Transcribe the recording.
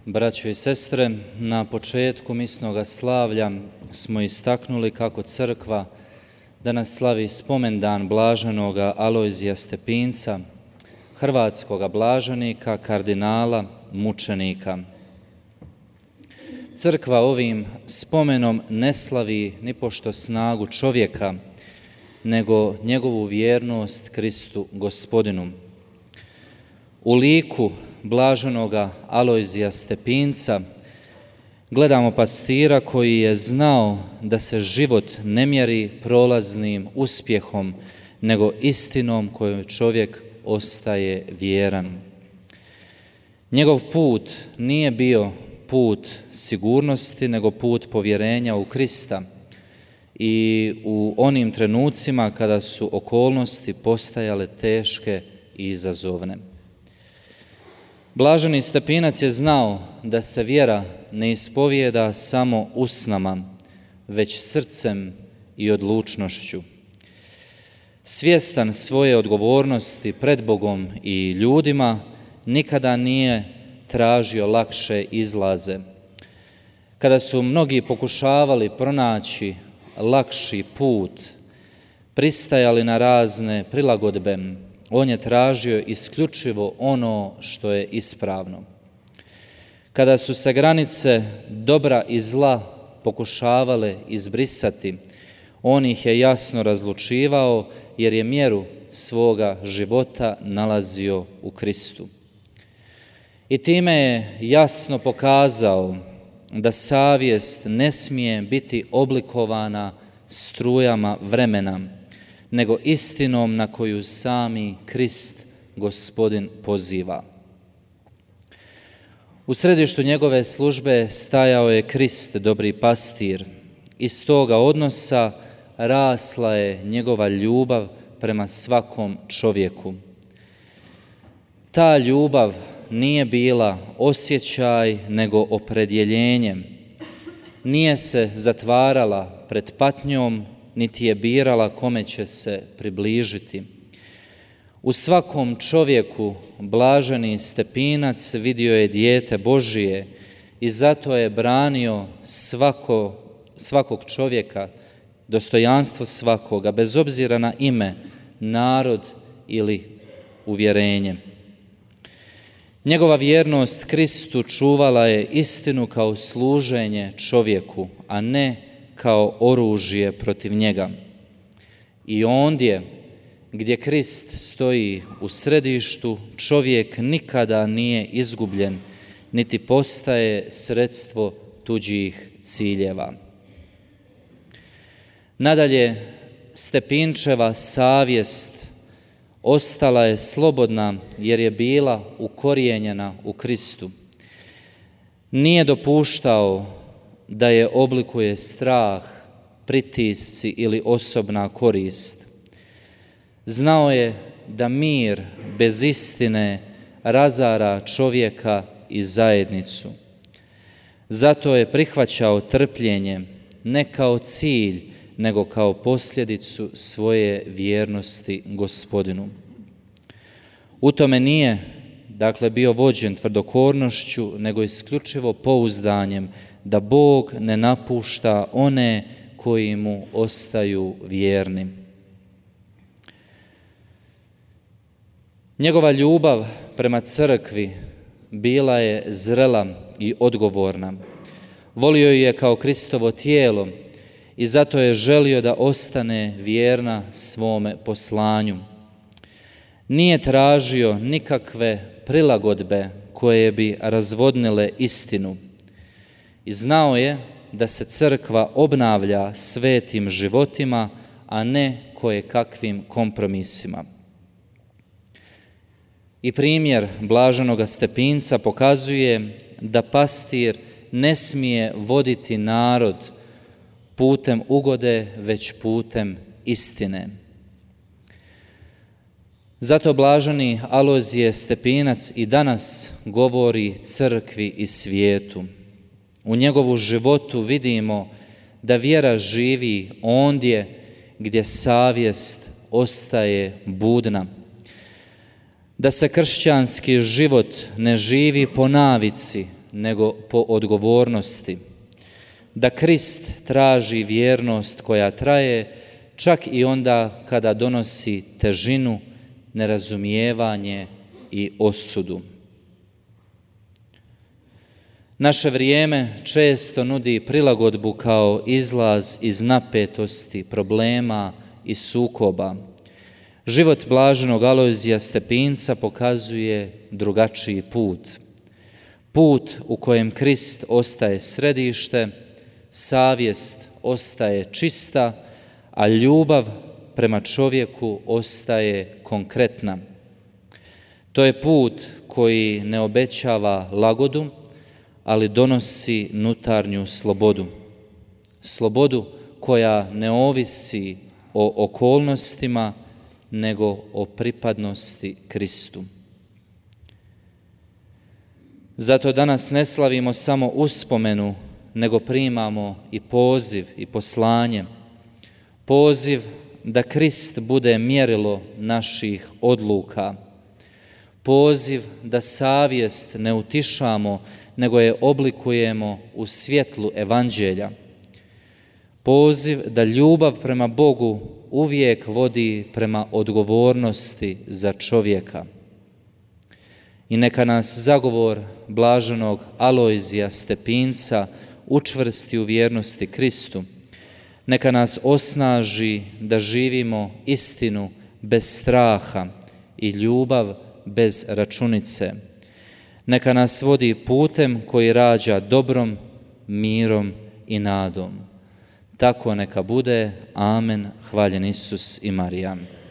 Braćo i sestre, na početku misnoga slavlja smo istaknuli kako crkva danas slavi spomendan blaženoga Alojzija Stepinca, hrvatskoga blaženika, kardinala, mučenika. Crkva ovim spomenom ne slavi nipošto snagu čovjeka, nego njegovu vjernost Kristu Gospodinu. U liku blaženoga Alojzija Stepinca gledamo pastira koji je znao da se život ne mjeri prolaznim uspjehom, nego istinom kojom čovjek ostaje vjeran. Njegov put nije bio put sigurnosti, nego put povjerenja u Krista i u onim trenucima kada su okolnosti postajale teške i izazovne. Blaženi Stepinac je znao da se vjera ne ispovijeda samo usnama, već srcem i odlučnošću. Svjestan svoje odgovornosti pred Bogom i ljudima, nikada nije tražio lakše izlaze. Kada su mnogi pokušavali pronaći lakši put, pristajali na razne prilagodbe, on je tražio isključivo ono što je ispravno. Kada su se granice dobra i zla pokušavale izbrisati, on ih je jasno razlučivao jer je mjeru svoga života nalazio u Kristu. I time je jasno pokazao da savjest ne smije biti oblikovana strujama vremena, nego istinom na koju sami Krist, Gospodin, poziva. U središtu njegove službe stajao je Krist, dobri pastir. Iz toga odnosa rasla je njegova ljubav prema svakom čovjeku. Ta ljubav nije bila osjećaj, nego opredjeljenje. Nije se zatvarala pred patnjom, niti je birala kome će se približiti. U svakom čovjeku blaženi Stepinac vidio je dijete Božije i zato je branio svakog čovjeka, dostojanstvo svakoga, bez obzira na ime, narod ili uvjerenje. Njegova vjernost Kristu čuvala je istinu kao služenje čovjeku, a ne kao oružje protiv njega. I ondje gdje Krist stoji u središtu, čovjek nikada nije izgubljen, niti postaje sredstvo tuđih ciljeva. Nadalje, Stepinčeva savjest ostala je slobodna jer je bila ukorijenjena u Kristu. Nije dopuštao da je oblikuje strah, pritisci ili osobna korist. Znao je da mir bez istine razara čovjeka i zajednicu. Zato je prihvaćao trpljenje ne kao cilj, nego kao posljedicu svoje vjernosti Gospodinu. U tome nije, bio vođen tvrdokornošću, nego isključivo pouzdanjem da Bog ne napušta one koji mu ostaju vjerni. Njegova ljubav prema crkvi bila je zrela i odgovorna. Volio je kao Kristovo tijelo i zato je želio da ostane vjerna svome poslanju. Nije tražio nikakve prilagodbe koje bi razvodnile istinu. I znao je da se crkva obnavlja svetim životima, a ne kojekakvim kompromisima. I primjer blaženoga Stepinca pokazuje da pastir ne smije voditi narod putem ugode, već putem istine. Zato blaženi Alojzije Stepinac i danas govori crkvi i svijetu. U njegovu životu vidimo da vjera živi ondje gdje savjest ostaje budna. Da se kršćanski život ne živi po navici, nego po odgovornosti. Da Krist traži vjernost koja traje čak i onda kada donosi težinu, nerazumijevanje i osudu. Naše vrijeme često nudi prilagodbu kao izlaz iz napetosti, problema i sukoba. Život blaženog Alojzija Stepinca pokazuje drugačiji put. Put u kojem Krist ostaje središte, savjest ostaje čista, a ljubav prema čovjeku ostaje konkretna. To je put koji ne obećava lagodu, ali donosi unutarnju slobodu. Slobodu koja ne ovisi o okolnostima, nego o pripadnosti Kristu. Zato danas ne slavimo samo uspomenu, nego primamo i poziv i poslanje. Poziv da Krist bude mjerilo naših odluka. Poziv da savjest ne utišamo, nego je oblikujemo u svjetlu evanđelja. Poziv da ljubav prema Bogu uvijek vodi prema odgovornosti za čovjeka. I neka nas zagovor blaženog Alojzija Stepinca učvrsti u vjernosti Kristu. Neka nas osnaži da živimo istinu bez straha i ljubav bez računice. Neka nas vodi putem koji rađa dobrom, mirom i nadom. Tako neka bude. Amen. Hvaljen Isus i Marija.